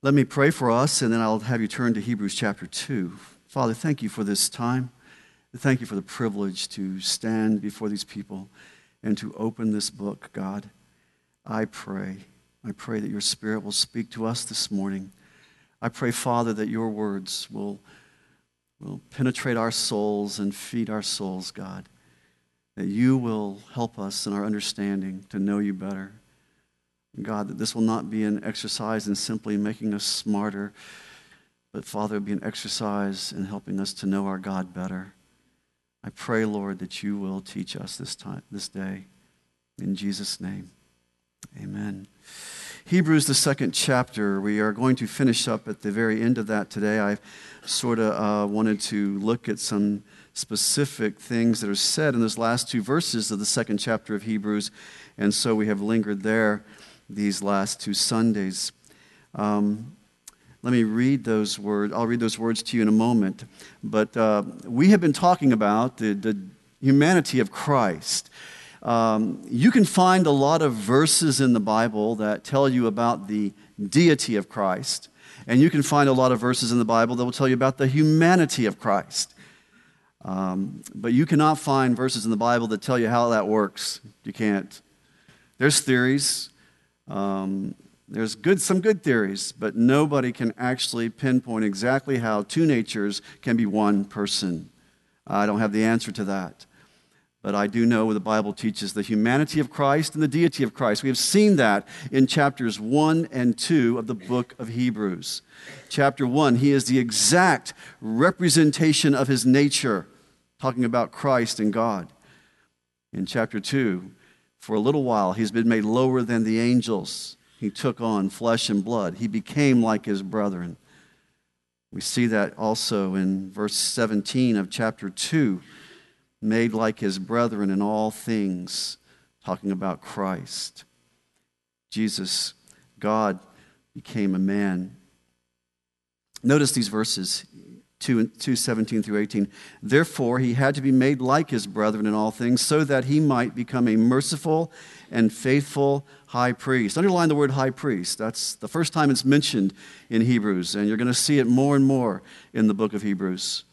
Let me pray for us, and then I'll have you turn to Hebrews chapter 2. Father, thank you for this time. Thank you for the privilege to stand before these people and to open this book, God. I pray that your Spirit will speak to us this morning. I pray, Father, that your words will penetrate our souls and feed our souls, God. That you will help us in our understanding to know you better. God, that this will not be an exercise in simply making us smarter, but Father, it will be an exercise in helping us to know our God better. I pray, Lord, that you will teach us this day. In Jesus' name, amen. Hebrews, the second chapter, we are going to finish up at the very end of that today. I sort of wanted to look at some specific things that are said in those last two verses of the second chapter of Hebrews, and so we have lingered there these last two Sundays. Let me read those words. I'll read those words to you in a moment. But we have been talking about the humanity of Christ. You can find a lot of verses in the Bible that tell you about the deity of Christ. And you can find a lot of verses in the Bible that will tell you about the humanity of Christ. But you cannot find verses in the Bible that tell you how that works. You can't. There's theories. There's some good theories, but nobody can actually pinpoint exactly how two natures can be one person. I don't have the answer to that. But I do know what the Bible teaches the humanity of Christ and the deity of Christ. We have seen that in chapters 1 and 2 of the book of Hebrews. Chapter 1, he is the exact representation of his nature, talking about Christ and God. In chapter 2, for a little while, he's been made lower than the angels. He took on flesh and blood. He became like his brethren. We see that also in verse 17 of chapter 2, made like his brethren in all things, talking about Christ. Jesus, God, became a man. Notice these verses, 2:17 through 18. Therefore, he had to be made like his brethren in all things, so that he might become a merciful and faithful high priest. Underline the word high priest. That's the first time it's mentioned in Hebrews, and you're going to see it more and more in the book of Hebrews.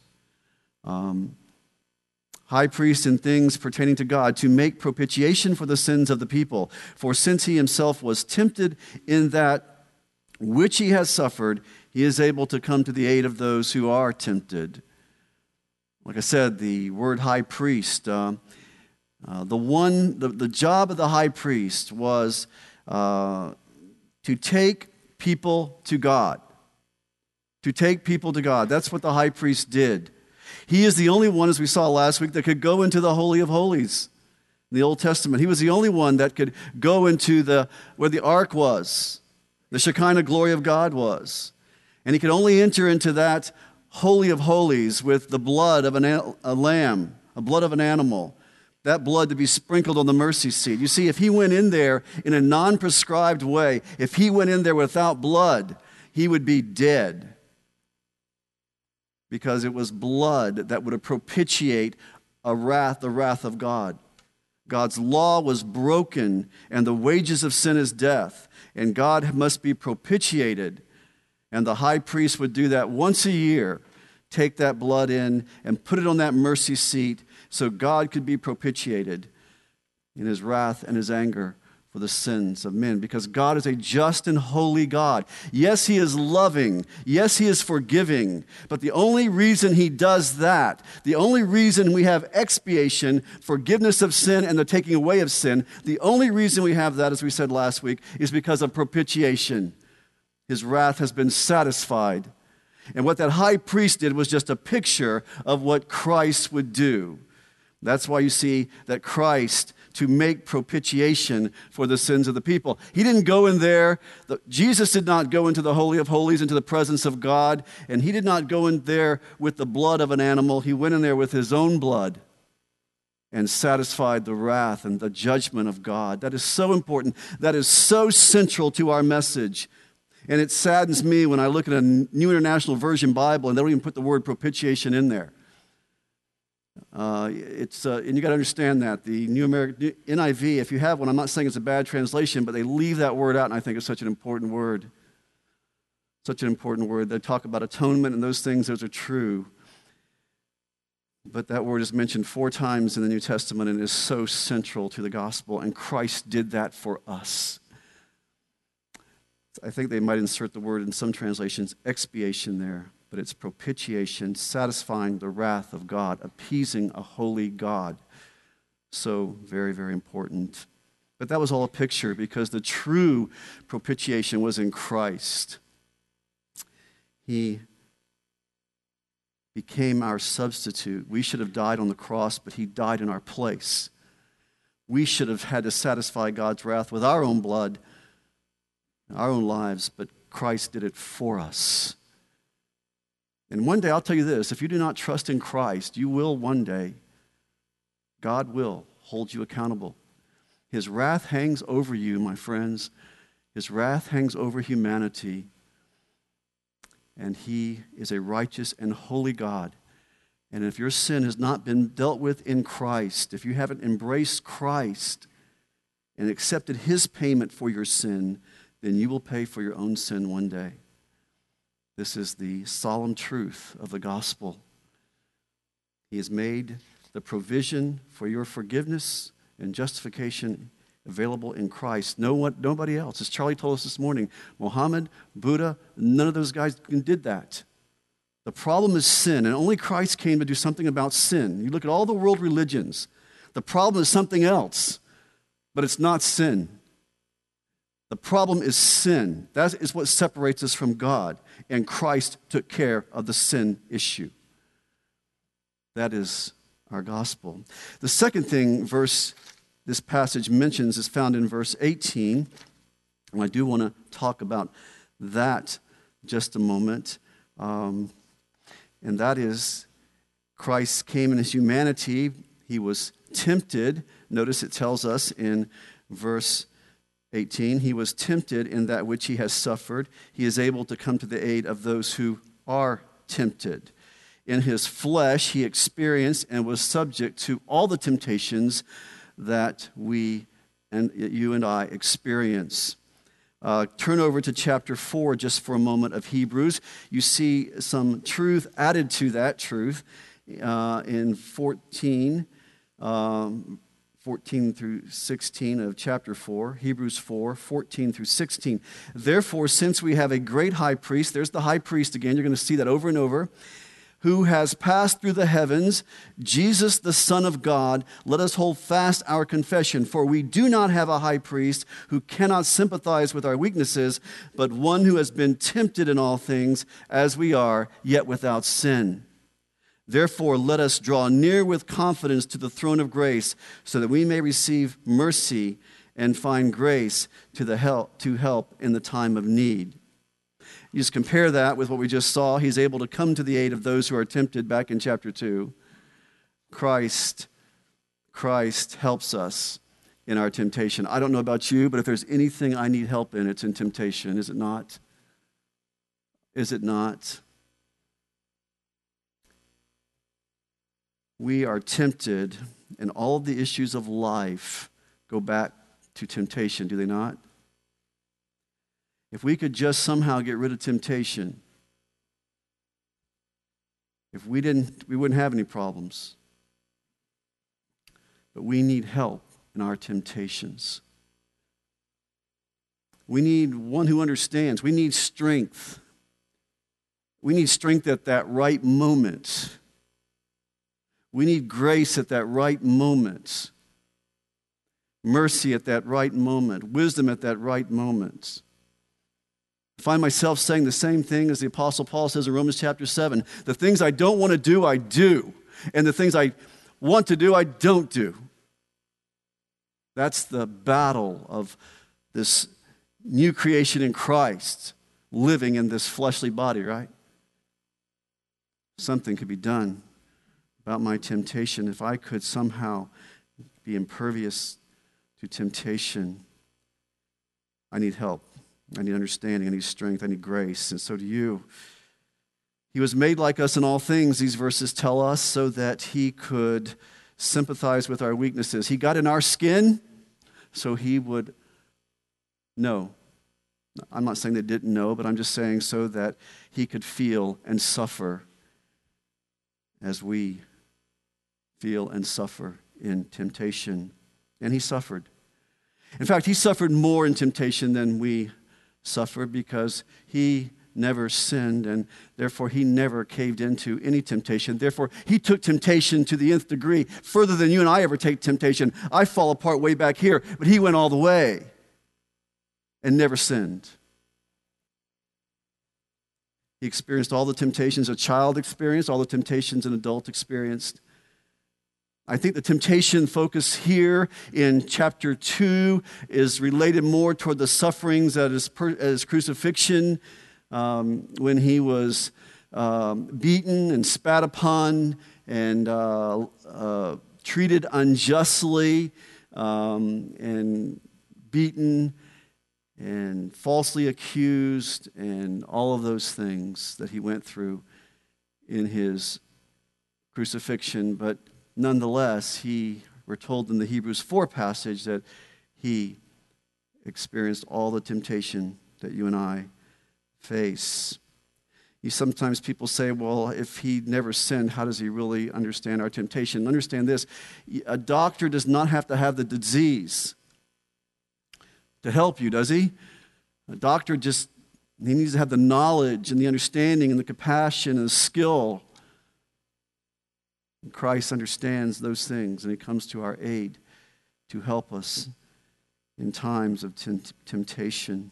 High priest in things pertaining to God, to make propitiation for the sins of the people. For since he himself was tempted in that which he has suffered, he is able to come to the aid of those who are tempted. Like I said, the word high priest, the job of the high priest was to take people to God. To take people to God. That's what the high priest did. He is the only one, as we saw last week, that could go into the Holy of Holies in the Old Testament. He was the only one that could go into where the ark was, the Shekinah glory of God was. And he could only enter into that Holy of Holies with the blood of a lamb, a blood of an animal, that blood to be sprinkled on the mercy seat. You see, if he went in there in a non-prescribed way, if he went in there without blood, he would be dead. Because it was blood that would propitiate the wrath of God. God's law was broken, and the wages of sin is death, and God must be propitiated. And the high priest would do that once a year, take that blood in and put it on that mercy seat so God could be propitiated in his wrath and his anger for the sins of men, because God is a just and holy God. Yes, he is loving. Yes, he is forgiving. But the only reason he does that, the only reason we have expiation, forgiveness of sin, and the taking away of sin, the only reason we have that, as we said last week, is because of propitiation. His wrath has been satisfied. And what that high priest did was just a picture of what Christ would do. That's why you see that Christ, to make propitiation for the sins of the people. He didn't go in there. Jesus did not go into the Holy of Holies, into the presence of God, and he did not go in there with the blood of an animal. He went in there with his own blood and satisfied the wrath and the judgment of God. That is so important. That is so central to our message. And it saddens me when I look at a New International Version Bible and they don't even put the word propitiation in there. And you got to understand that the New American NIV, if you have one, I'm not saying it's a bad translation, but they leave that word out, and I think it's such an important word. Such an important word. They talk about atonement and those things, those are true. But that word is mentioned 4 times in the New Testament and is so central to the gospel, and Christ did that for us. I think they might insert the word in some translations, expiation there, but it's propitiation, satisfying the wrath of God, appeasing a holy God. So very, very important. But that was all a picture, because the true propitiation was in Christ. He became our substitute. We should have died on the cross, but he died in our place. We should have had to satisfy God's wrath with our own blood, our own lives, but Christ did it for us. And one day, I'll tell you this, if you do not trust in Christ, you will one day, God will hold you accountable. His wrath hangs over you, my friends. His wrath hangs over humanity. And he is a righteous and holy God. And if your sin has not been dealt with in Christ, if you haven't embraced Christ and accepted his payment for your sin, then you will pay for your own sin one day. This is the solemn truth of the gospel. He has made the provision for your forgiveness and justification available in Christ. Nobody else. As Charlie told us this morning, Muhammad, Buddha, none of those guys did that. The problem is sin, and only Christ came to do something about sin. You look at all the world religions, the problem is something else, but it's not sin. The problem is sin. That is what separates us from God, and Christ took care of the sin issue. That is our gospel. The second thing this passage mentions is found in verse 18, and I do want to talk about that just a moment. And that is, Christ came in his humanity. He was tempted. Notice it tells us in verse 18, he was tempted in that which he has suffered. He is able to come to the aid of those who are tempted. In his flesh, he experienced and was subject to all the temptations that you and I experience. Turn over to chapter 4 just for a moment of Hebrews. You see some truth added to that truth in 14 through 16 of chapter 4, Hebrews 4, 14 through 16. Therefore, since we have a great high priest, there's the high priest again, you're going to see that over and over, who has passed through the heavens, Jesus, the Son of God, let us hold fast our confession. For we do not have a high priest who cannot sympathize with our weaknesses, but one who has been tempted in all things as we are, yet without sin. Therefore, let us draw near with confidence to the throne of grace, so that we may receive mercy and find grace to help in the time of need. You just compare that with what we just saw. He's able to come to the aid of those who are tempted back in chapter 2. Christ helps us in our temptation. I don't know about you, but if there's anything I need help in, it's in temptation, is it not? Is it not? We are tempted, and all of the issues of life go back to temptation, do they not? If we could just somehow get rid of temptation, if we wouldn't have any problems. But we need help in our temptations. We need one who understands. We need strength. We need strength at that right moment. We need grace at that right moment. Mercy at that right moment. Wisdom at that right moment. I find myself saying the same thing as the Apostle Paul says in Romans chapter 7. The things I don't want to do, I do. And the things I want to do, I don't do. That's the battle of this new creation in Christ, living in this fleshly body, right? Something could be done about my temptation if I could somehow be impervious to temptation. I need help. I need understanding. I need strength. I need grace. And so do you. He was made like us in all things, these verses tell us, so that he could sympathize with our weaknesses. He got in our skin so he would know I'm not saying they didn't know, but I'm just saying so that he could feel and suffer as we feel and suffer in temptation. And he suffered. In fact, he suffered more in temptation than we suffer because he never sinned, and therefore he never caved into any temptation. Therefore, he took temptation to the nth degree, further than you and I ever take temptation. I fall apart way back here, but he went all the way and never sinned. He experienced all the temptations a child experienced, all the temptations an adult experienced. I think the temptation focus here in chapter 2 is related more toward the sufferings at his crucifixion, when he was beaten and spat upon and treated unjustly and beaten and falsely accused, and all of those things that he went through in his crucifixion. But nonetheless, we're told in the Hebrews 4 passage that he experienced all the temptation that you and I face. Sometimes people say, well, if he never sinned, how does he really understand our temptation? Understand this, a doctor does not have to have the disease to help you, does he? A doctor he needs to have the knowledge and the understanding and the compassion and the skill. And Christ understands those things, and he comes to our aid to help us in times of temptation.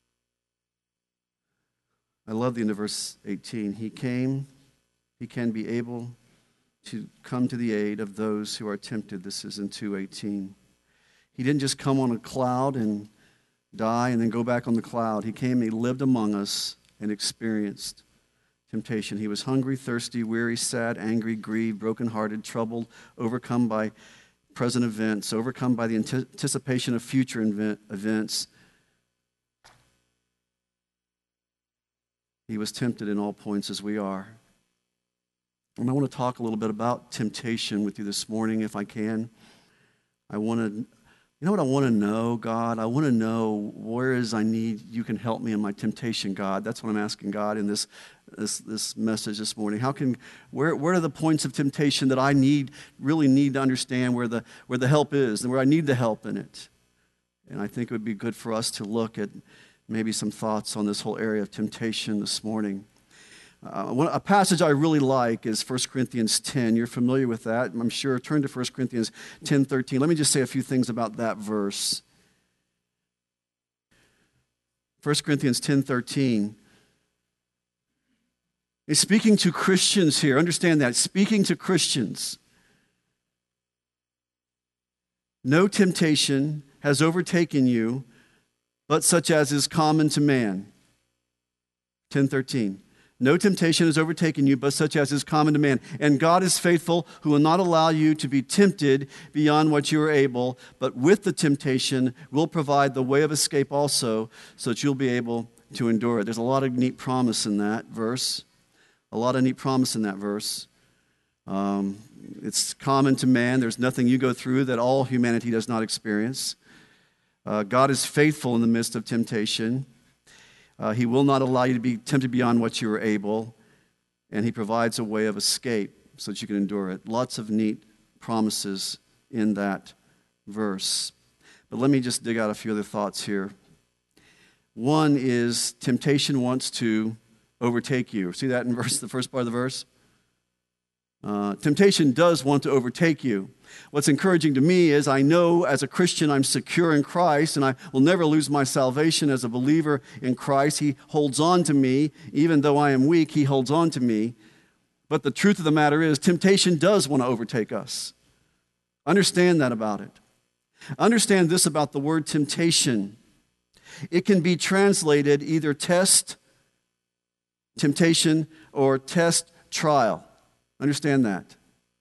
I love the end of verse 18. He can be able to come to the aid of those who are tempted. This is in 2:18. He didn't just come on a cloud and die and then go back on the cloud. He came, he lived among us and experienced temptation. He was hungry, thirsty, weary, sad, angry, grieved, brokenhearted, troubled, overcome by present events, overcome by the anticipation of future events. He was tempted in all points as we are. And I want to talk a little bit about temptation with you this morning, if I can. You know what I want to know, God? I want to know where is I need, you can help me in my temptation, God. That's what I'm asking God in this message this morning. Where are the points of temptation that I really need to understand where the help is and where I need the help in it? And I think it would be good for us to look at maybe some thoughts on this whole area of temptation this morning. A passage I really like is 1 Corinthians 10. You're familiar with that, I'm sure. Turn to 1 Corinthians 10:13. Let me just say a few things about that verse. 1 Corinthians 10:13. He's speaking to Christians here. Understand that. Speaking to Christians. No temptation has overtaken you, but such as is common to man. 10:13. No temptation has overtaken you, but such as is common to man. And God is faithful, who will not allow you to be tempted beyond what you are able, but with the temptation will provide the way of escape also, so that you'll be able to endure it. There's a lot of neat promise in that verse. It's common to man. There's nothing you go through that all humanity does not experience. God is faithful in the midst of temptation. He will not allow you to be tempted beyond what you are able, and he provides a way of escape so that you can endure it. Lots of neat promises in that verse. But let me just dig out a few other thoughts here. One is temptation wants to overtake you. See that in the first part of the verse? Temptation does want to overtake you. What's encouraging to me is I know as a Christian I'm secure in Christ, and I will never lose my salvation as a believer in Christ. He holds on to me. Even though I am weak, he holds on to me. But the truth of the matter is temptation does want to overtake us. Understand that about it. Understand this about the word temptation. It can be translated either test, temptation, or test, trial. Understand that.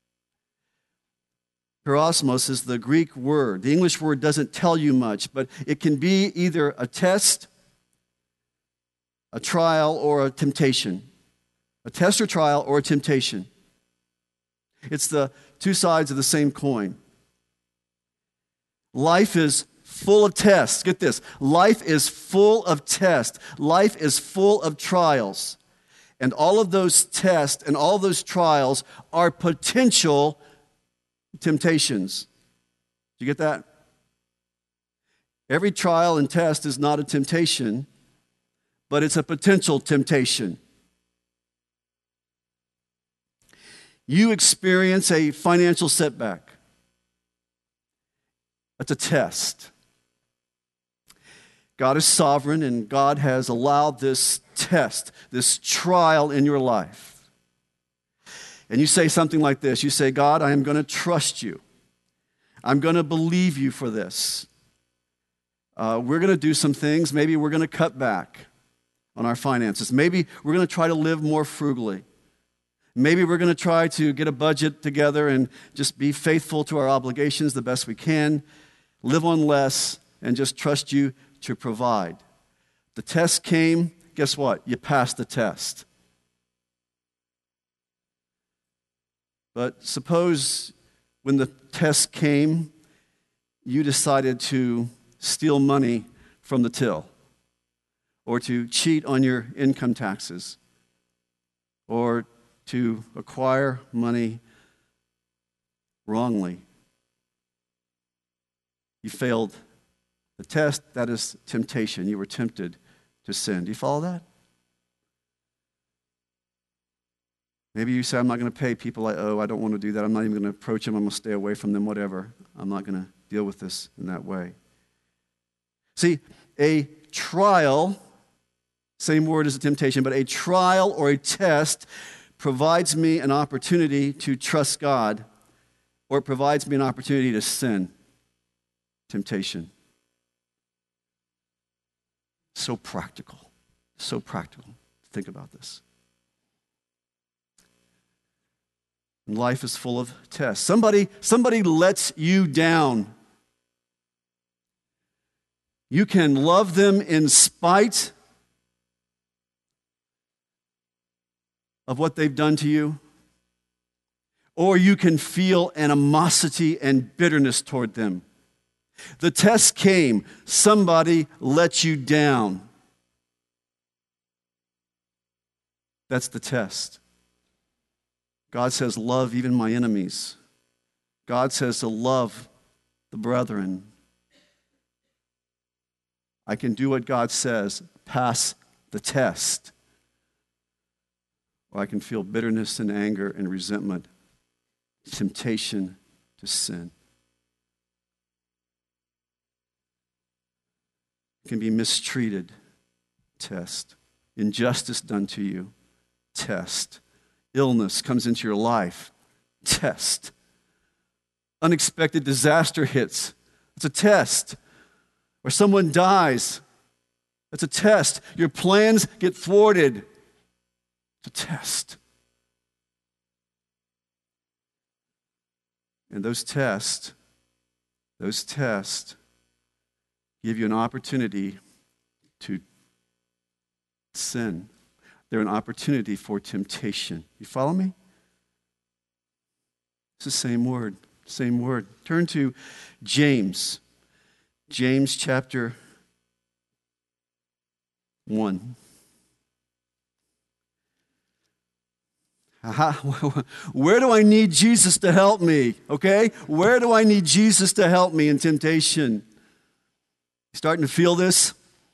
Peirasmos is the Greek word. The English word doesn't tell you much, but it can be either a test, a trial, or a temptation. A test or trial or a temptation. It's the two sides of the same coin. Life is full of tests. Get this. Life is full of tests. Life is full of trials. And all of those tests and all those trials are potential temptations. Do you get that? Every trial and test is not a temptation, but it's a potential temptation. You experience a financial setback. That's a test. God is sovereign, and God has allowed this test, this trial in your life. And you say something like this. You say, God, I am going to trust you. I'm going to believe you for this. We're going to do some things. Maybe we're going to cut back on our finances. Maybe we're going to try to live more frugally. Maybe we're going to try to get a budget together and just be faithful to our obligations the best we can, live on less, and just trust you to provide. The test came. Guess what? You passed the test. But suppose when the test came, you decided to steal money from the till, or to cheat on your income taxes, or to acquire money wrongly. You failed the test. That is temptation. You were tempted to sin. Do you follow that? Maybe you say, I'm not going to pay people I owe. I don't want to do that. I'm not even going to approach them. I'm going to stay away from them, whatever. I'm not going to deal with this in that way. See, a trial, same word as a temptation, but a trial or a test provides me an opportunity to trust God, or it provides me an opportunity to sin. Temptation. So practical. So practical. Think about this. And life is full of tests. Somebody lets you down. You can love them in spite of what they've done to you, or you can feel animosity and bitterness toward them. The test came. Somebody let you down. That's the test. God says, love even my enemies. God says to love the brethren. I can do what God says, pass the test. Or I can feel bitterness and anger and resentment, temptation to sin. You can be mistreated, test. Injustice done to you, test. Illness comes into your life, test. Unexpected disaster hits, it's a test. Or someone dies, it's a test. Your plans get thwarted, it's a test. And those tests give you an opportunity to sin. They're an opportunity for temptation. You follow me? It's the same word, same word. Turn to James. James chapter 1. Where do I need Jesus to help me? Okay? Where do I need Jesus to help me in temptation? You starting to feel this?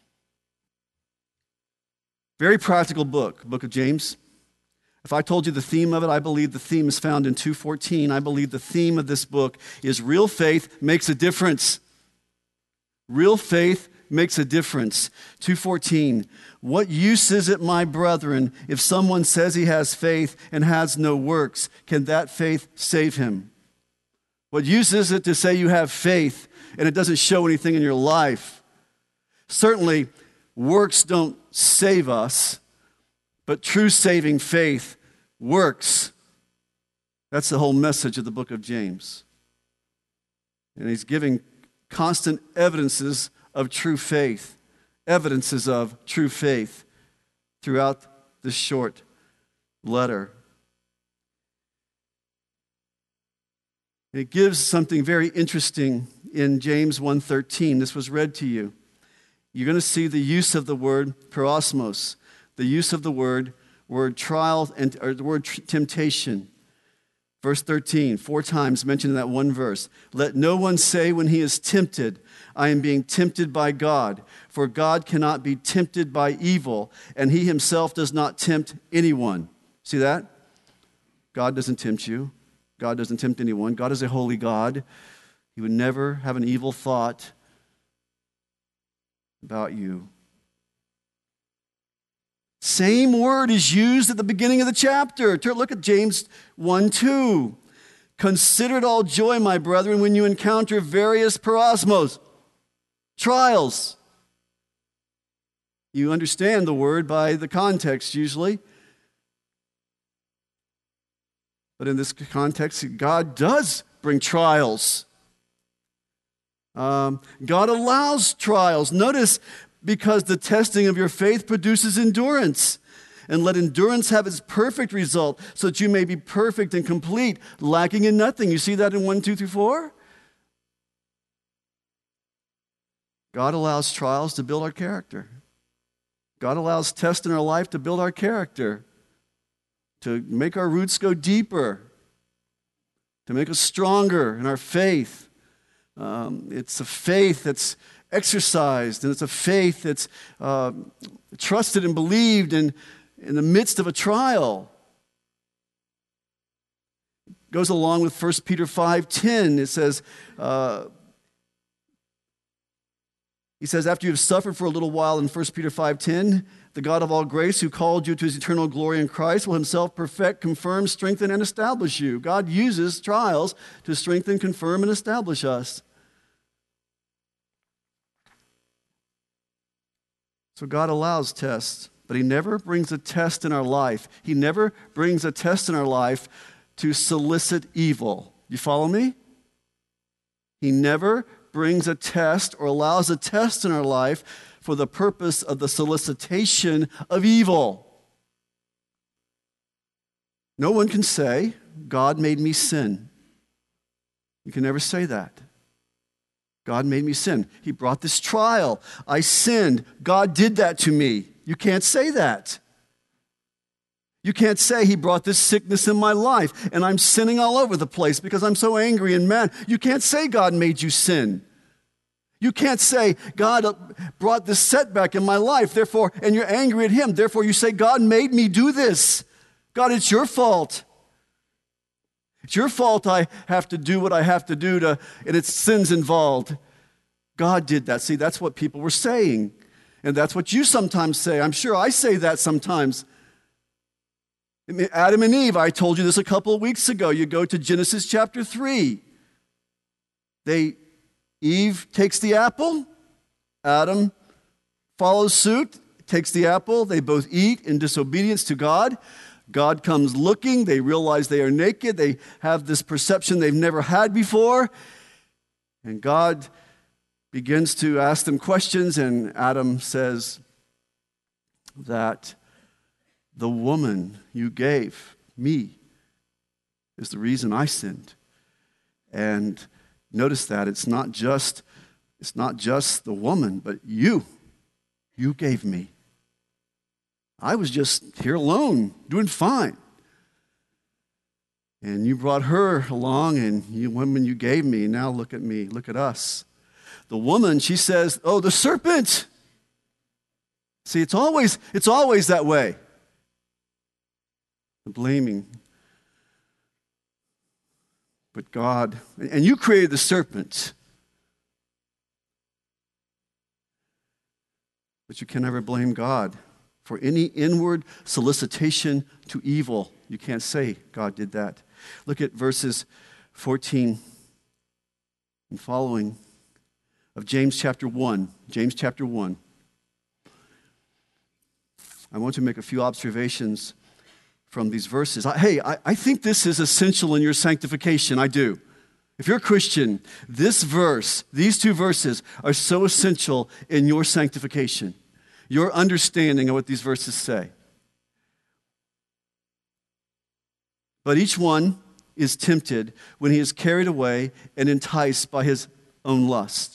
Very practical book of James. If I told you the theme of it, I believe the theme is found in 2:14. I believe the theme of this book is real faith makes a difference. Real faith makes a difference. 2:14. What use is it, my brethren, if someone says he has faith and has no works? Can that faith save him? What use is it to say you have faith and it doesn't show anything in your life? Certainly, works don't save us, but true saving faith works. That's the whole message of the book of James. And he's giving constant evidences of true faith, evidences of true faith throughout this short letter. It gives something very interesting in James 1:13. This was read to you. You're going to see the use of the word peirasmos, the use of the word trial, or the word temptation. Verse 13, 4 times mentioned in that one verse. Let no one say when he is tempted, I am being tempted by God. For God cannot be tempted by evil, and he himself does not tempt anyone. See that? God doesn't tempt you. God doesn't tempt anyone. God is a holy God. He would never have an evil thought about you. Same word is used at the beginning of the chapter. Look at James 1:2. Consider it all joy, my brethren, when you encounter various peirasmos, trials. You understand the word by the context usually. But in this context, God does bring trials. God allows trials. Notice, because the testing of your faith produces endurance. And let endurance have its perfect result, so that you may be perfect and complete, lacking in nothing. You see that in 1, 2 through 4? God allows trials to build our character. God allows tests in our life to build our character, to make our roots go deeper, to make us stronger in our faith. It's a faith that's exercised, and it's a faith that's trusted and believed in the midst of a trial. It goes along with 1 Peter 5:10. It says, he says, after you have suffered for a little while in 1 Peter 5:10, the God of all grace who called you to his eternal glory in Christ will himself perfect, confirm, strengthen, and establish you. God uses trials to strengthen, confirm, and establish us. So God allows tests, but he never brings a test in our life. He never brings a test in our life to solicit evil. You follow me? He never brings a test or allows a test in our life for the purpose of the solicitation of evil. No one can say, God made me sin. You can never say that. God made me sin. He brought this trial. I sinned. God did that to me. You can't say that. You can't say he brought this sickness in my life and I'm sinning all over the place because I'm so angry and mad. You can't say God made you sin. You can't say God brought this setback in my life, therefore, and you're angry at him. Therefore, you say, God made me do this. God, it's your fault. It's your fault I have to do what I have to do and it's sins involved. God did that. See, that's what people were saying. And that's what you sometimes say. I'm sure I say that sometimes. Adam and Eve, I told you this a couple of weeks ago. You go to Genesis chapter 3. Eve takes the apple. Adam follows suit, takes the apple. They both eat in disobedience to God. God comes looking. They realize they are naked. They have this perception they've never had before. And God begins to ask them questions, and Adam says that the woman you gave me is the reason I sinned. And notice that it's not just the woman, but you gave me. I was just here alone, doing fine. And you brought her along, and woman you gave me. Now look at me, look at us. The woman, she says, oh, the serpent. See, it's always that way. The blaming. But God, and you created the serpent. But you can never blame God for any inward solicitation to evil. You can't say God did that. Look at verses 14 and following of James chapter 1. James chapter 1. I want to make a few observations from these verses. I think this is essential in your sanctification. I do. If you're a Christian, these two verses are so essential in your sanctification, your understanding of what these verses say. But each one is tempted when he is carried away and enticed by his own lust.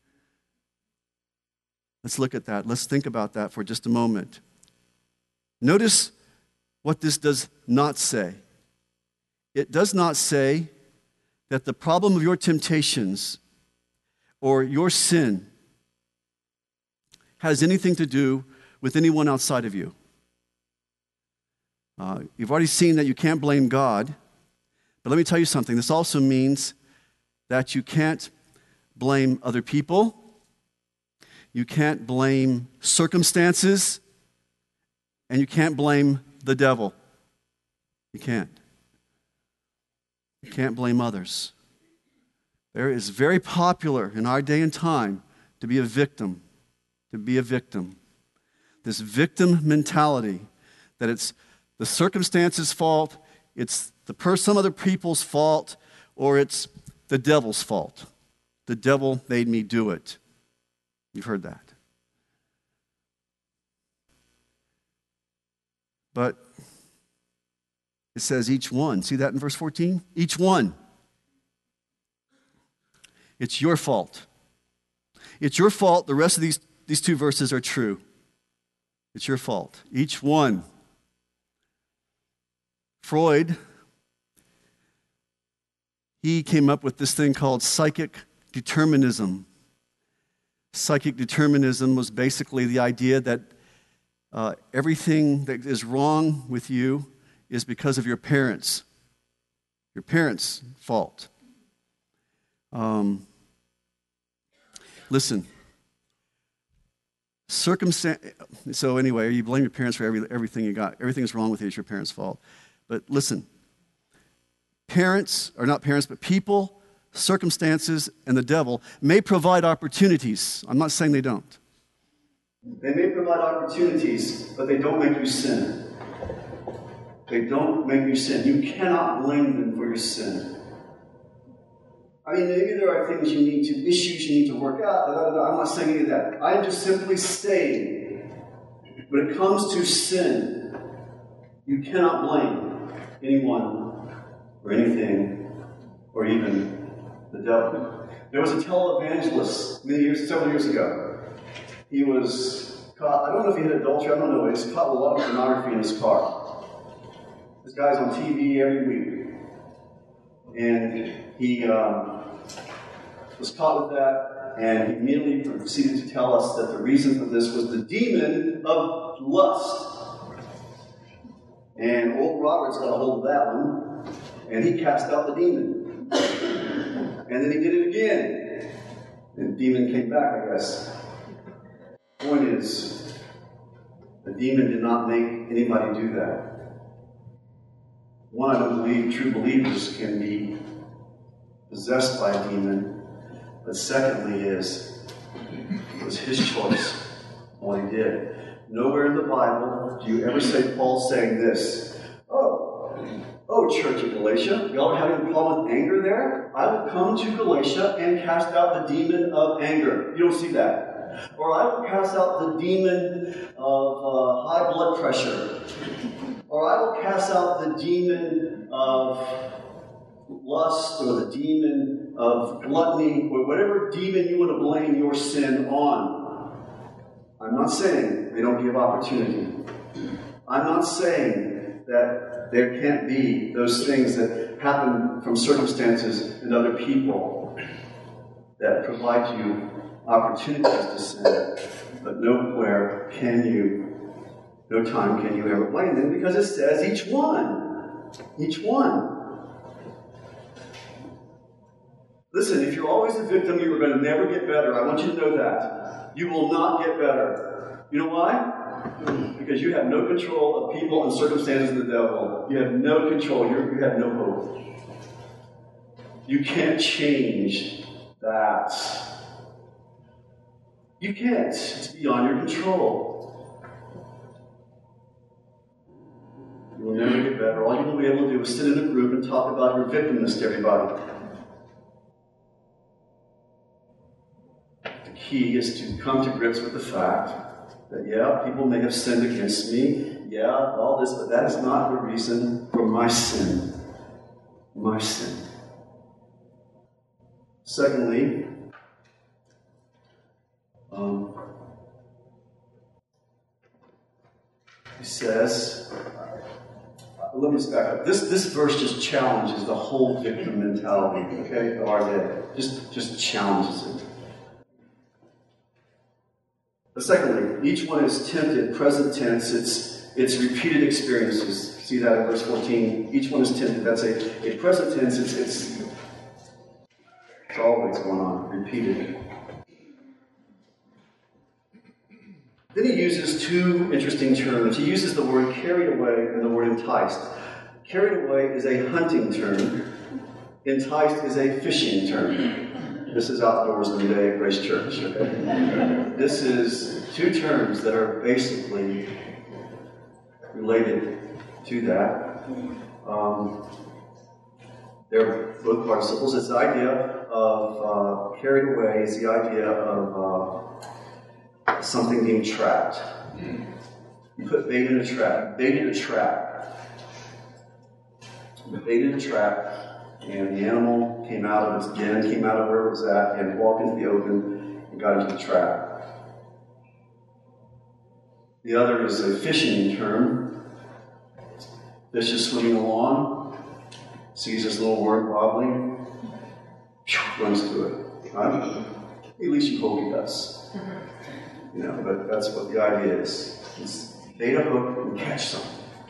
Let's look at that. Let's think about that for just a moment. Notice what this does not say. It does not say that the problem of your temptations or your sin has anything to do with anyone outside of you. You've already seen that you can't blame God, but let me tell you something. This also means that you can't blame other people. You can't blame circumstances, and you can't blame the devil. You can't. You can't blame others. There is very popular in our day and time to be a victim. To be a victim. This victim mentality that it's the circumstances' fault, it's some other people's fault, or it's the devil's fault. The devil made me do it. You've heard that. But it says each one. See that in verse 14? Each one. It's your fault. It's your fault. The rest of these two verses are true. It's your fault. Each one. Freud, he came up with this thing called psychic determinism. Psychic determinism was basically the idea that everything that is wrong with you is because of your parents. Your parents' fault. Listen. So anyway, you blame your parents for everything you got. Everything's wrong with you is your parents' fault. But listen, parents, or not parents, but people, circumstances, and the devil may provide opportunities. I'm not saying they don't. They may provide opportunities, but they don't make you sin. They don't make you sin. You cannot blame them for your sin. I mean, maybe there are things issues you need to work out. I'm not saying any of that. I'm just simply stating, when it comes to sin, you cannot blame anyone or anything or even the devil. There was a televangelist several years ago. He was caught, I don't know if he had adultery, I don't know, he was caught with a lot of pornography in his car. This guy's on TV every week. And he was caught with that, and he immediately proceeded to tell us that the reason for this was the demon of lust. And old Robert's got a hold of that one, and he cast out the demon. And then he did it again. And the demon came back, I guess. The point is, the demon did not make anybody do that. One, I don't believe true believers can be possessed by a demon. But secondly it was his choice on what he did. Nowhere in the Bible do you ever say Paul saying this. Oh, church of Galatia, y'all are having a problem with anger there? I will come to Galatia and cast out the demon of anger. You don't see that. Or I will cast out the demon of high blood pressure. Or I will cast out the demon of lust or the demon of gluttony, or whatever demon you want to blame your sin on. I'm not saying they don't give opportunity. I'm not saying that there can't be those things that happen from circumstances and other people that provide you opportunities to sin, but no time can you ever blame them, because it says each one. Each one. Listen, if you're always a victim, you are going to never get better. I want you to know that. You will not get better. You know why? Because you have no control of people and circumstances of the devil. You have no control. You have no hope. You can't change that. You can't. It's beyond your control. You will never get better. All you will be able to do is sit in a group and talk about your victimness to everybody. The key is to come to grips with the fact that, yeah, people may have sinned against me. Yeah, all this, but that is not the reason for my sin. My sin. Secondly, He says, let me just back up. This verse just challenges the whole victim mentality, okay, of our day. Just challenges it. But secondly, each one is tempted, present tense. It's repeated experiences. See that in verse 14? Each one is tempted. That's a present tense. It's always going on, repeated. Then he uses two interesting terms. He uses the word carried away and the word enticed. Carried away is a hunting term. Enticed is a fishing term. This is outdoorsman day at Grace Church. Okay? This is two terms that are basically related to that. They're both participles. It's the idea of carried away is the idea of something being trapped. You put bait in a trap. Baited a trap. You baited a trap, and the animal came out of its den, came out of where it was at, and walked into the open and got into the trap. The other is a fishing term. Fish is swimming along, sees this little worm wobbling, runs to it. Right? At least you hope he does. But that's what the idea is. It's bait a hook and catch something.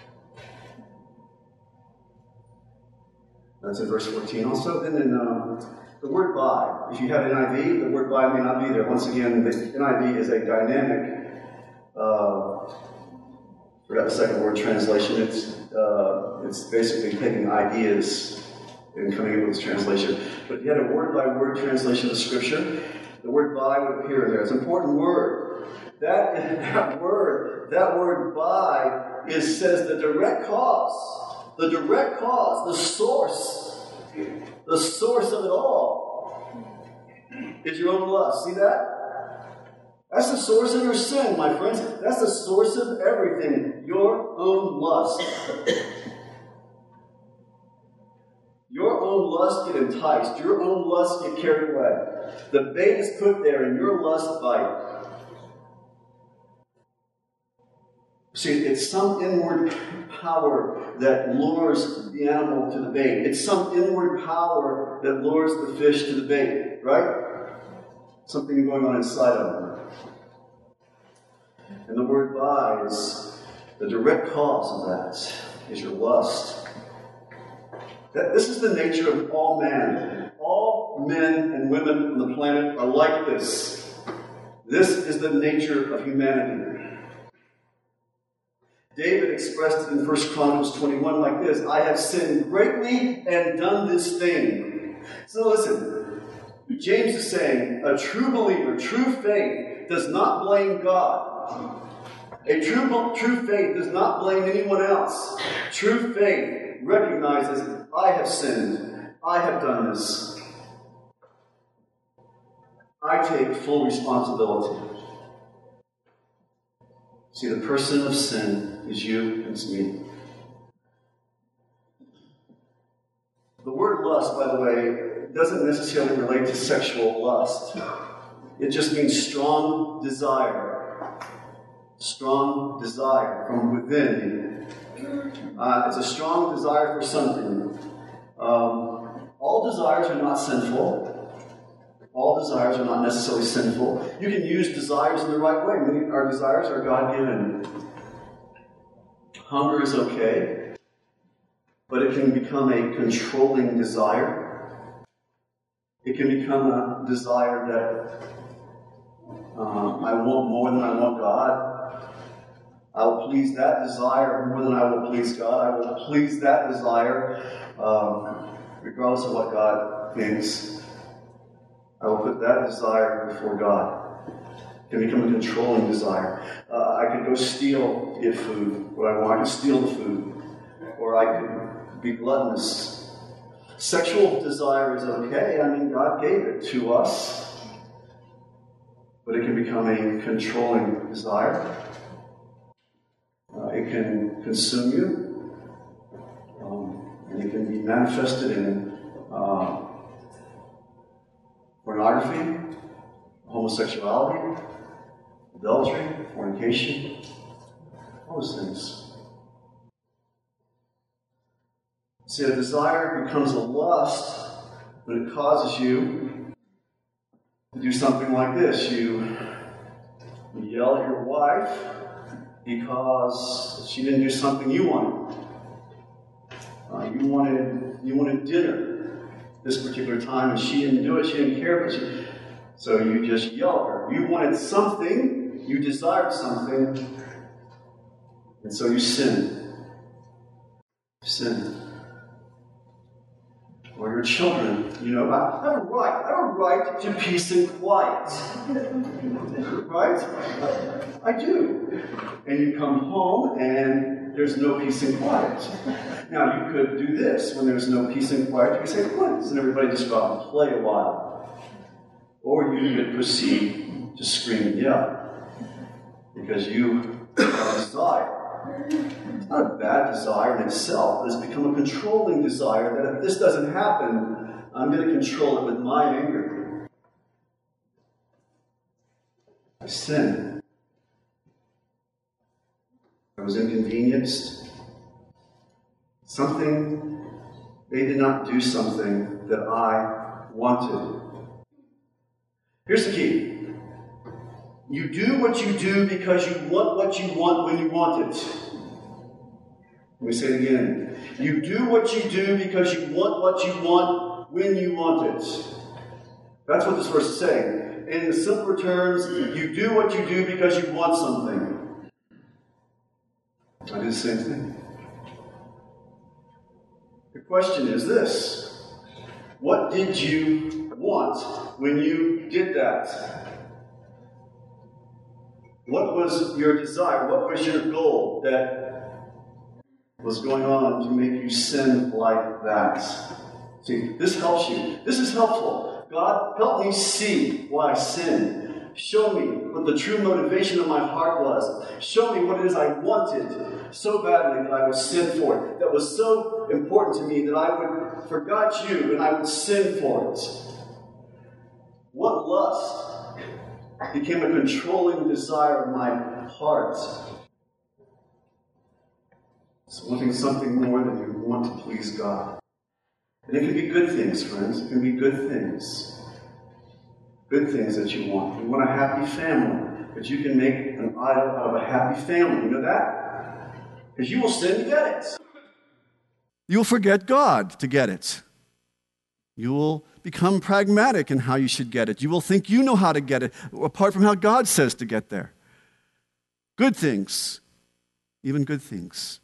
That's in verse 14 also. Then in the word by, if you have NIV, the word by may not be there. Once again, the NIV is a dynamic, forgot the second word translation. It's basically taking ideas and coming up with this translation. But if you had a word-by-word translation of Scripture, the word by would appear there. It's an important word. That word by says the direct cause, the source of it all is your own lust. See that? That's the source of your sin, my friends. That's the source of everything. Your own lust. Your own lust get enticed. Your own lust get carried away. The bait is put there and your lust bite. See, it's some inward power that lures the animal to the bait. It's some inward power that lures the fish to the bait, right? Something going on inside of them. And the word by is the direct cause of that is your lust. This is the nature of all man. All men and women on the planet are like this. This is the nature of humanity. David expressed it in 1 Chronicles 21 like this: I have sinned greatly and done this thing. So listen, James is saying a true believer, true faith, does not blame God. A true faith does not blame anyone else. True faith recognizes, I have sinned. I have done this. I take full responsibility. See, the person of sin is you and it's me. The word lust, by the way, doesn't necessarily relate to sexual lust. It just means strong desire. Strong desire from within. It's a strong desire for something. All desires are not sinful. All desires are not necessarily sinful. You can use desires in the right way. Our desires are God-given. Hunger is okay, but it can become a controlling desire. It can become a desire that I want more than I want God. I will please that desire more than I will please God. I will please that desire regardless of what God thinks. I will put that desire before God. It can become a controlling desire. I could go steal, get food, what I want. I could steal the food. Or I could be gluttonous. Sexual desire is okay. I mean, God gave it to us. But it can become a controlling desire. It can consume you. And it can be manifested in pornography, homosexuality, adultery, fornication, all those things. See, a desire becomes a lust when it causes you to do something like this. You yell at your wife because she didn't do something you wanted. You wanted dinner this particular time, and she didn't do it. She didn't care, so you just yell at her. You wanted something. You desired something, and so you sinned. Sin. Or your children, I have a right to peace and quiet. Right? I do. And you come home and there's no peace and quiet. Now, you could do this when there's no peace and quiet. You could say, "What?" And everybody just go out and play a while. Or you could proceed to scream and yell because you have a desire. It's not a bad desire in itself, but it's become a controlling desire that if this doesn't happen, I'm going to control it with my anger. I sin. I was inconvenienced. They did not do something that I wanted. Here's the key. You do what you do because you want what you want when you want it. Let me say it again. You do what you do because you want what you want when you want it. That's what this verse is saying. In simpler terms, you do what you do because you want something. I do the same thing. The question is this. What did you want when you did that? What was your desire? What was your goal that was going on to make you sin like that? See, this helps you. This is helpful. God, help me see why I sinned. Show me what the true motivation of my heart was. Show me what it is I wanted so badly that I would sin for it. That was so important to me that I would forgot you and I would sin for it. What lust became a controlling desire of my heart. It's wanting something more than you want to please God. And it can be good things, friends. It can be good things. Good things that you want. You want a happy family, but you can make an idol out of a happy family. You know that? Because you will sin to get it. You'll forget God to get it. You will become pragmatic in how you should get it. You will think you know how to get it, apart from how God says to get there. Good things, even good things.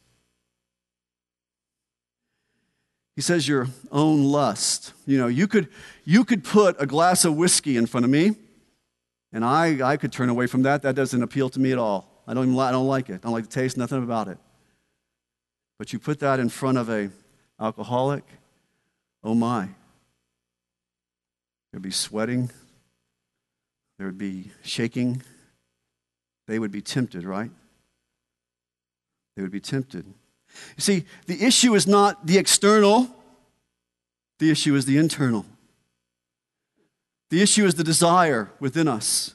He says your own lust. You could put a glass of whiskey in front of me, and I could turn away from that. That doesn't appeal to me at all. I don't like it. I don't like the taste, nothing about it. But you put that in front of an alcoholic, oh my. There'd be sweating. There would be shaking. They would be tempted, right? They would be tempted. You see, the issue is not the external. The issue is the internal. The issue is the desire within us.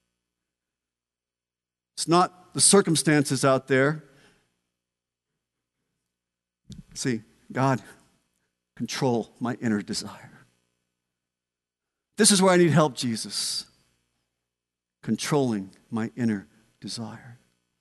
It's not the circumstances out there. See, God, control my inner desire. This is where I need help, Jesus. Controlling my inner desire.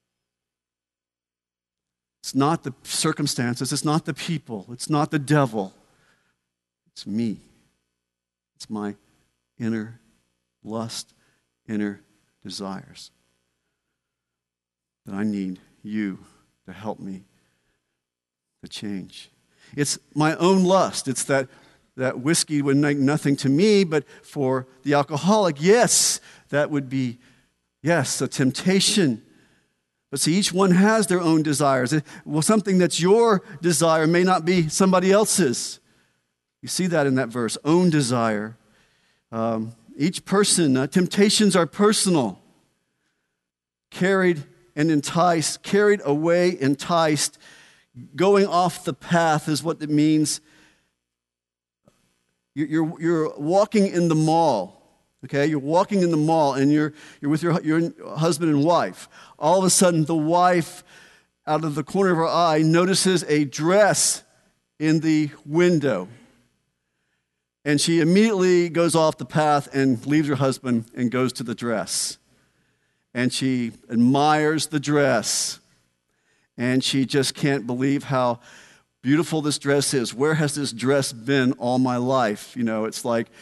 It's not the circumstances. It's not the people. It's not the devil. It's me. It's my inner lust, inner desires. That I need you to help me to change. It's my own lust. It's that whiskey would make nothing to me, but for the alcoholic, yes, that would be, a temptation. But see, each one has their own desires. Well, something that's your desire may not be somebody else's. You see that in that verse, own desire. Each person, temptations are personal. Carried away, enticed. Going off the path is what it means. You're walking in the mall, Okay, you're walking in the mall and you're with your husband and wife. All of a sudden, the wife, out of the corner of her eye, notices a dress in the window. And she immediately goes off the path and leaves her husband and goes to the dress. And she admires the dress. And she just can't believe how beautiful this dress is. Where has this dress been all my life? You know, it's like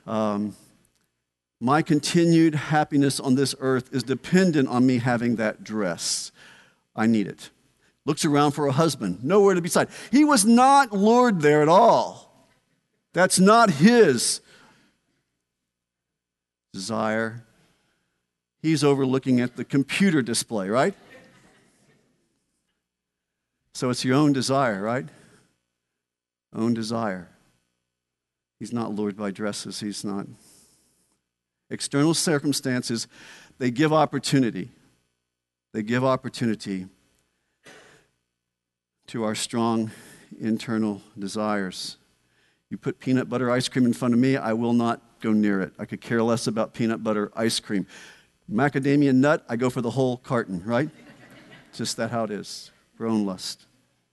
my continued happiness on this earth is dependent on me having that dress. I need it. Looks around for a husband, nowhere to be seen. He was not lured there at all. That's not his desire. He's overlooking at the computer display, right? So it's your own desire, right? Own desire. He's not lured by dresses. He's not. External circumstances, they give opportunity. They give opportunity to our strong internal desires. You put peanut butter ice cream in front of me, I will not go near it. I could care less about peanut butter ice cream. Macadamia nut, I go for the whole carton, right? Just that how it is. For own lust.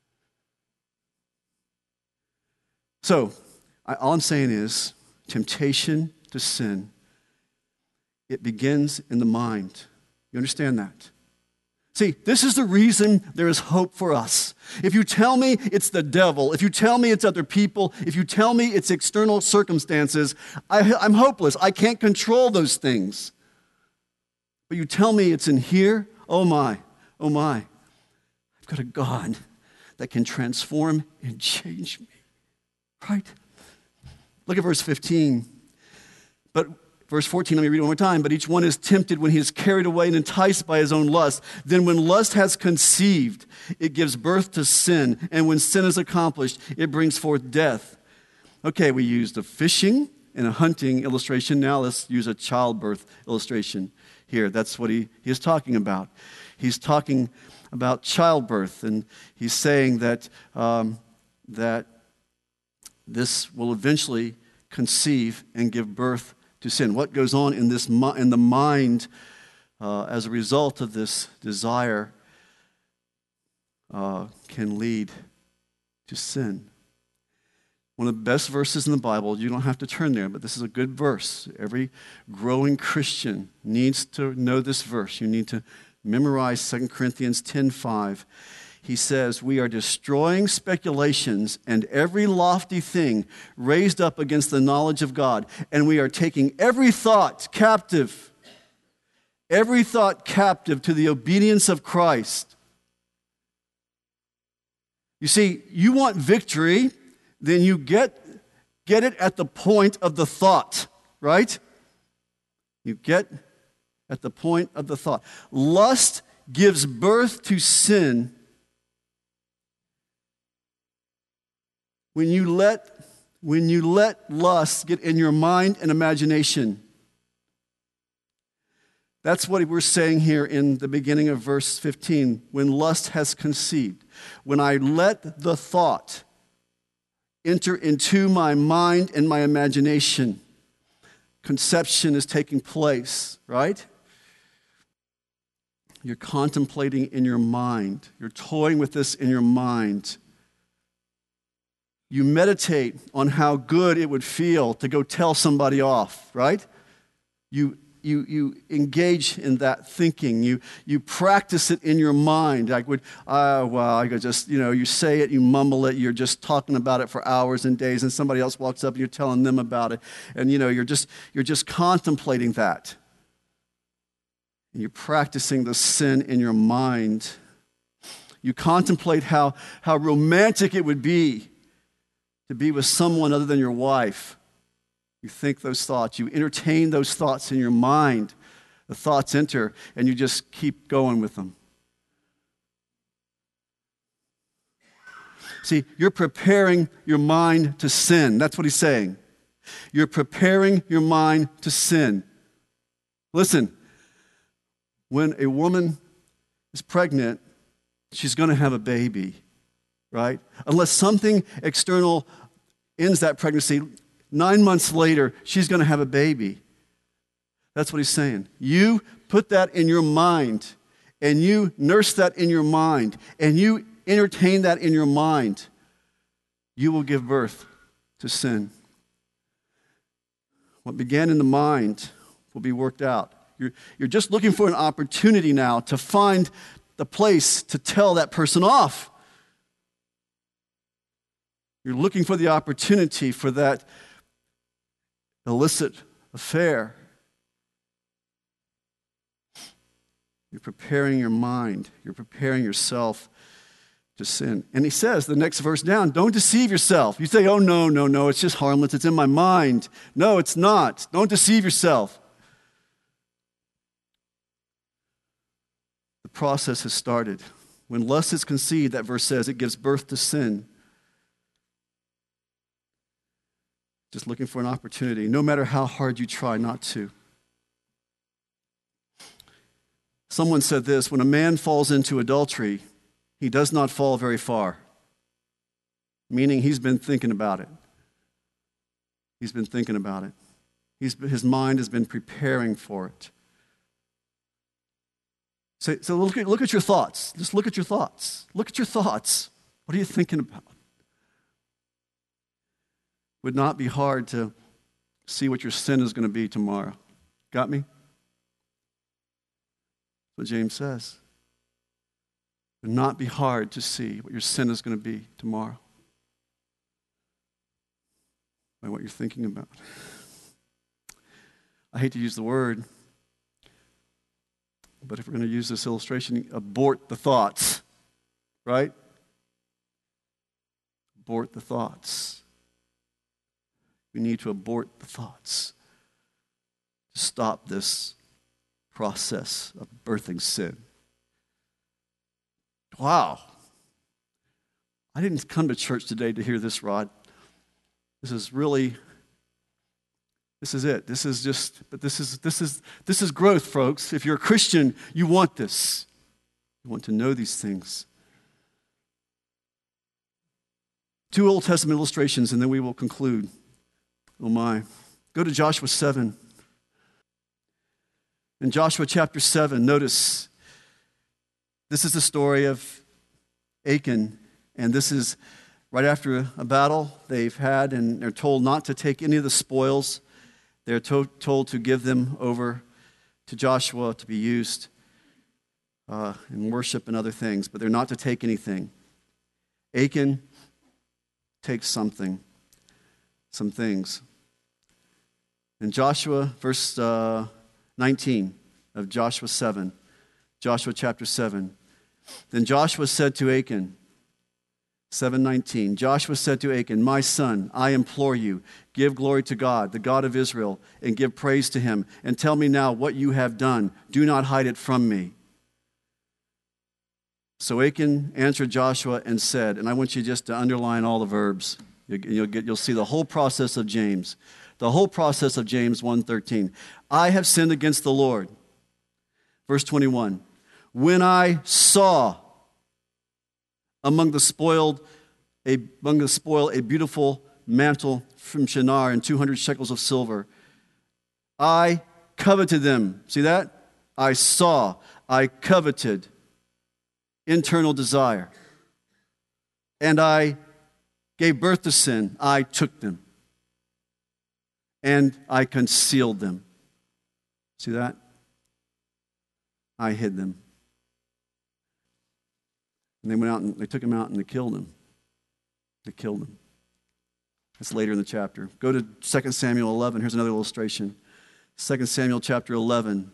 So, all I'm saying is, temptation to sin, it begins in the mind. You understand that? See, this is the reason there is hope for us. If you tell me it's the devil, if you tell me it's other people, if you tell me it's external circumstances, I'm hopeless. I can't control those things. But you tell me it's in here, oh my. I've got a God that can transform and change me. Right? Look at verse 15. But verse 14, let me read it one more time. But each one is tempted when he is carried away and enticed by his own lust. Then when lust has conceived, it gives birth to sin. And when sin is accomplished, it brings forth death. Okay, we used a fishing and a hunting illustration. Now let's use a childbirth illustration here. That's what he is talking about. He's talking about childbirth. And he's saying that, that this will eventually conceive and give birth to sin. What goes on in the mind as a result of this desire can lead to sin. One of the best verses in the Bible, you don't have to turn there, but this is a good verse. Every growing Christian needs to know this verse. You need to memorize 2 Corinthians 10:5. He says, we are destroying speculations and every lofty thing raised up against the knowledge of God, and we are taking every thought captive to the obedience of Christ. You see, you want victory, then you get it at the point of the thought, right? You get at the point of the thought. Lust gives birth to sin when you let lust get in your mind and imagination. That's what we're saying here in the beginning of verse 15. When lust has conceived. When I let the thought enter into my mind and my imagination, conception is taking place, right? You're contemplating in your mind. You're toying with this in your mind. You meditate on how good it would feel to go tell somebody off, right? You engage in that thinking. You practice it in your mind. I could just, you say it, you mumble it, you're just talking about it for hours and days, and somebody else walks up and you're telling them about it. And you're just contemplating that. And you're practicing the sin in your mind. You contemplate how romantic it would be to be with someone other than your wife. You think those thoughts. You entertain those thoughts in your mind. The thoughts enter, and you just keep going with them. See, you're preparing your mind to sin. That's what he's saying. You're preparing your mind to sin. Listen, when a woman is pregnant, she's going to have a baby, right? Unless something external ends that pregnancy, 9 months later, she's going to have a baby. That's what he's saying. You put that in your mind, and you nurse that in your mind, and you entertain that in your mind, you will give birth to sin. What began in the mind will be worked out. You're just looking for an opportunity now to find the place to tell that person off. You're looking for the opportunity for that illicit affair. You're preparing your mind. You're preparing yourself to sin. And he says, the next verse down, don't deceive yourself. You say, oh, no, it's just harmless. It's in my mind. No, it's not. Don't deceive yourself. The process has started. When lust is conceived, that verse says, it gives birth to sin. Just looking for an opportunity, no matter how hard you try not to. Someone said this, when a man falls into adultery, he does not fall very far, meaning he's been thinking about it. He's been thinking about it. His mind has been preparing for it. So look at your thoughts. Just look at your thoughts. Look at your thoughts. What are you thinking about? Would not be hard to see what your sin is going to be tomorrow. Got me? That's what James says. It would not be hard to see what your sin is going to be tomorrow by what you're thinking about. I hate to use the word, but if we're going to use this illustration, abort the thoughts, right? Abort the thoughts. We need to abort the thoughts to stop this process of birthing sin. Wow. I didn't come to church today to hear this, Rod. This is it. This is growth, folks. If you're a Christian, you want this. You want to know these things. 2 Old Testament illustrations, and then we will conclude. Oh my. Go to Joshua 7. In Joshua chapter 7, notice, this is the story of Achan, and this is right after a battle they've had, and they're told not to take any of the spoils. They're told to give them over to Joshua to be used in worship and other things, but they're not to take anything. Achan takes some things. In Joshua, verse 19 of Joshua 7, Joshua chapter 7. Then Joshua said to Achan, 7:19, Joshua said to Achan, my son, I implore you, give glory to God, the God of Israel, and give praise to him, and tell me now what you have done. Do not hide it from me. So Achan answered Joshua and said, and I want you just to underline all the verbs. You'll see the whole process of James. The whole process of James 1:13. I have sinned against the Lord. Verse 21. When I saw among the spoil a beautiful mantle from Shinar and 200 shekels of silver, I coveted them. See that? I saw. I coveted. Internal desire. And I gave birth to sin. I took them. And I concealed them. See that? I hid them. And they went out and they took him out and they killed him. They killed him. That's later in the chapter. Go to 2 Samuel 11. Here's another illustration. 2 Samuel chapter 11.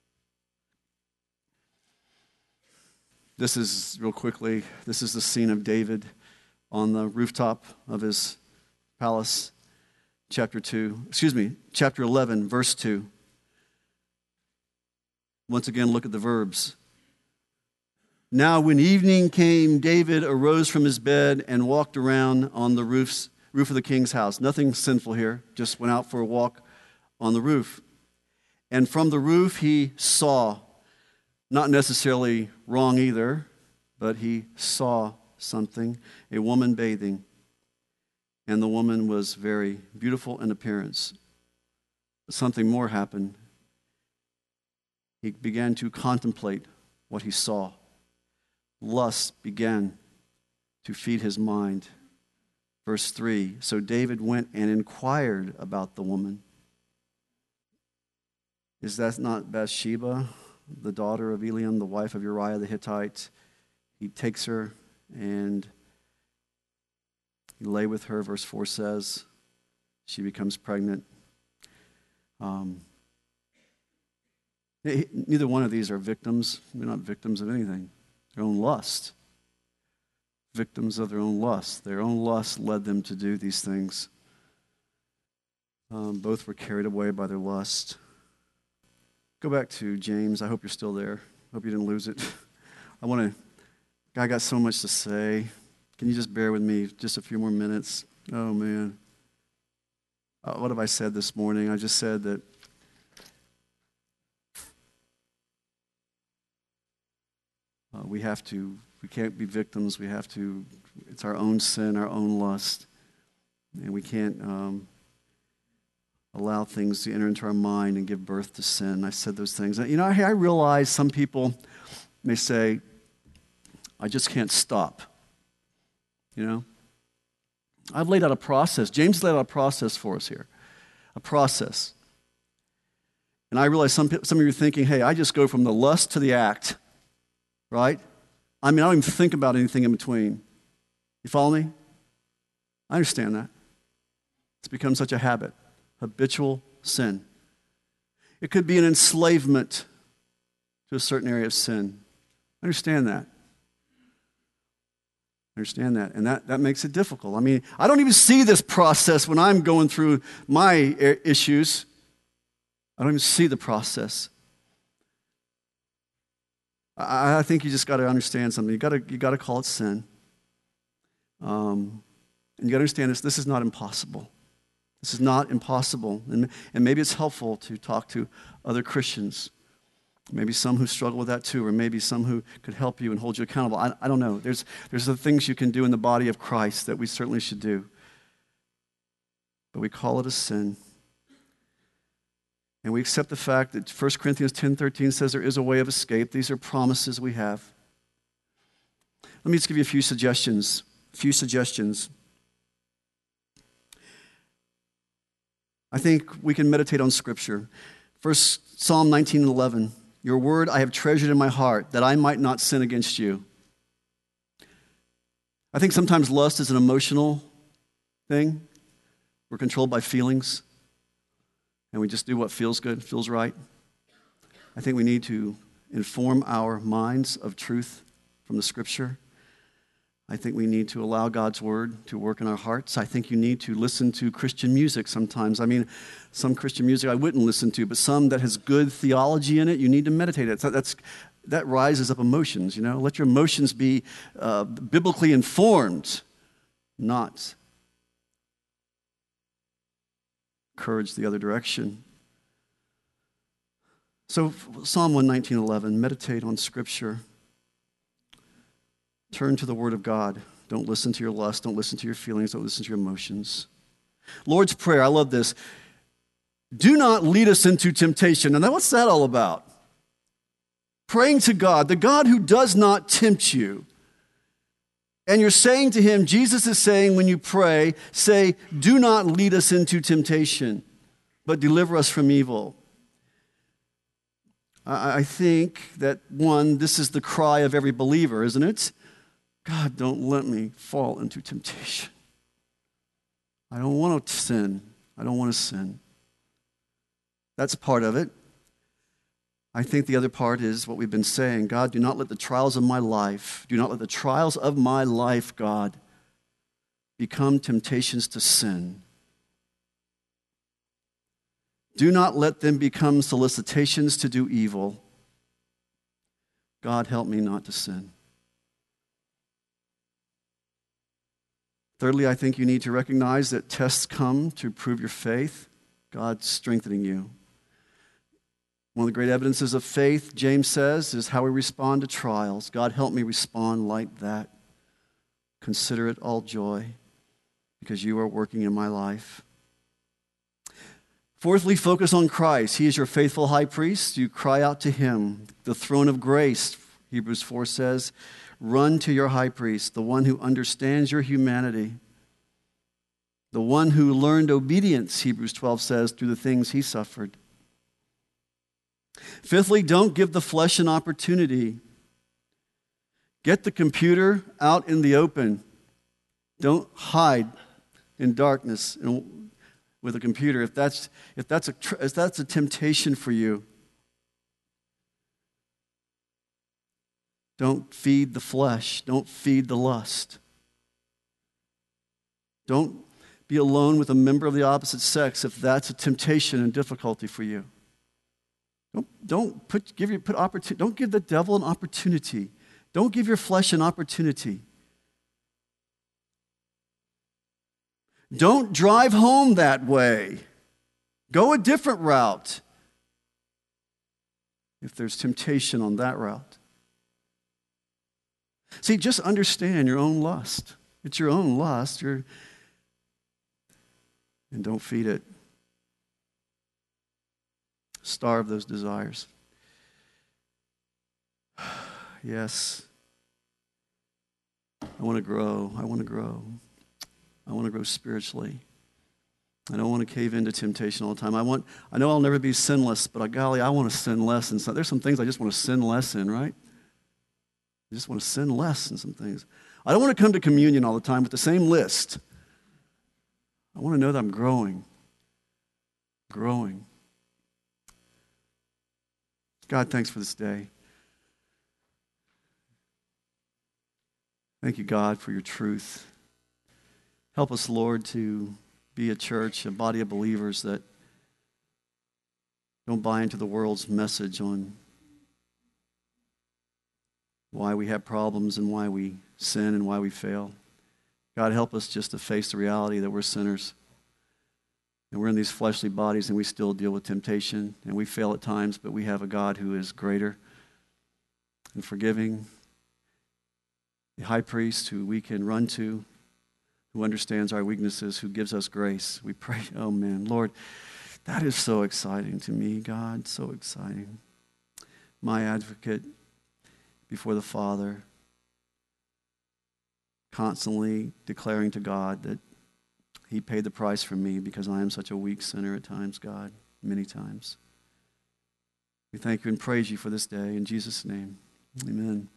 This is, real quickly, this is the scene of David on the rooftop of his palace. Chapter 11, verse 2. Once again, look at the verbs. Now, when evening came, David arose from his bed and walked around on the roof of the king's house. Nothing sinful here, just went out for a walk on the roof. And from the roof he saw, not necessarily wrong either, but he saw something, a woman bathing. And the woman was very beautiful in appearance. Something more happened. he began to contemplate what he saw. Lust began to feed his mind. Verse 3, so David went and inquired about the woman. Is that not Bathsheba, the daughter of Eliam, the wife of Uriah the Hittite? He takes her and he lay with her, verse 4 says. She becomes pregnant. Neither one of these are victims. They're not victims of anything. Their own lust. Victims of their own lust. Their own lust led them to do these things. Both were carried away by their lust. Go back to James. I hope you're still there. I hope you didn't lose it. I got so much to say. Can you just bear with me just a few more minutes? Oh, man. What have I said this morning? I just said that we can't be victims. It's our own sin, our own lust. And we can't allow things to enter into our mind and give birth to sin. I said those things. You know, I realize some people may say, I just can't stop. You know? I've laid out a process. James laid out a process for us here. A process. And I realize some of you are thinking, hey, I just go from the lust to the act. Right? I mean, I don't even think about anything in between. You follow me? I understand that. It's become such a habit. Habitual sin. It could be an enslavement to a certain area of sin. I understand that. And that makes it difficult. I mean, I don't even see this process when I'm going through my issues. I don't even see the process. I think you just got to understand something. You got to call it sin. And you got to understand this. This is not impossible. This is not impossible. And maybe it's helpful to talk to other Christians. Maybe some who struggle with that too, or maybe some who could help you and hold you accountable. I don't know. There's the things you can do in the body of Christ that we certainly should do. But we call it a sin. And we accept the fact that 1 Corinthians 10:13 says there is a way of escape. These are promises we have. Let me just give you a few suggestions. I think we can meditate on Scripture. First, Psalm 19:11. Your word I have treasured in my heart, that I might not sin against you. I think sometimes lust is an emotional thing. We're controlled by feelings. And we just do what feels good, feels right. I think we need to inform our minds of truth from the Scripture. I think we need to allow God's Word to work in our hearts. I think you need to listen to Christian music sometimes. I mean, some Christian music I wouldn't listen to, but some that has good theology in it, you need to meditate it. That rises up emotions, you know. Let your emotions be biblically informed, not encourage the other direction. So Psalm 119:11, meditate on Scripture. Turn to the Word of God. Don't listen to your lust. Don't listen to your feelings. Don't listen to your emotions. Lord's Prayer, I love this. Do not lead us into temptation. And then what's that all about? Praying to God, the God who does not tempt you. And you're saying to him, Jesus is saying when you pray, say, do not lead us into temptation, but deliver us from evil. I think that, one, this is the cry of every believer, isn't it? God, don't let me fall into temptation. I don't want to sin. I don't want to sin. That's part of it. I think the other part is what we've been saying. God, do not let the trials of my life, God, become temptations to sin. Do not let them become solicitations to do evil. God, help me not to sin. Thirdly, I think you need to recognize that tests come to prove your faith. God's strengthening you. One of the great evidences of faith, James says, is how we respond to trials. God, help me respond like that. Consider it all joy because you are working in my life. Fourthly, focus on Christ. He is your faithful high priest. You cry out to him. The throne of grace, Hebrews 4 says, run to your high priest, the one who understands your humanity, the one who learned obedience, Hebrews 12 says, through the things he suffered. Fifthly, don't give the flesh an opportunity. Get the computer out in the open. Don't hide in darkness with a computer if that's a temptation for you. Don't feed the flesh. Don't feed the lust. Don't be alone with a member of the opposite sex if that's a temptation and difficulty for you. Don't give the devil an opportunity. Don't give your flesh an opportunity. Don't drive home that way. Go a different route if there's temptation on that route. See, just understand your own lust. It's your own lust. And don't feed it. Starve those desires. Yes. I want to grow. I want to grow. I want to grow spiritually. I don't want to cave into temptation all the time. I know I'll never be sinless, but golly, I want to sin less. And there's some things I just want to sin less in, right? I just want to sin less in some things. I don't want to come to communion all the time with the same list. I want to know that I'm growing. Growing. God, thanks for this day. Thank you, God, for your truth. Help us, Lord, to be a church, a body of believers that don't buy into the world's message on why we have problems and why we sin and why we fail. God, help us just to face the reality that we're sinners. And we're in these fleshly bodies and we still deal with temptation and we fail at times, but we have a God who is greater and forgiving, the high priest who we can run to, who understands our weaknesses, who gives us grace. We pray, oh man, Lord, that is so exciting to me, God, so exciting. My advocate before the Father, constantly declaring to God that he paid the price for me because I am such a weak sinner at times, God, many times. We thank you and praise you for this day. In Jesus' name, amen.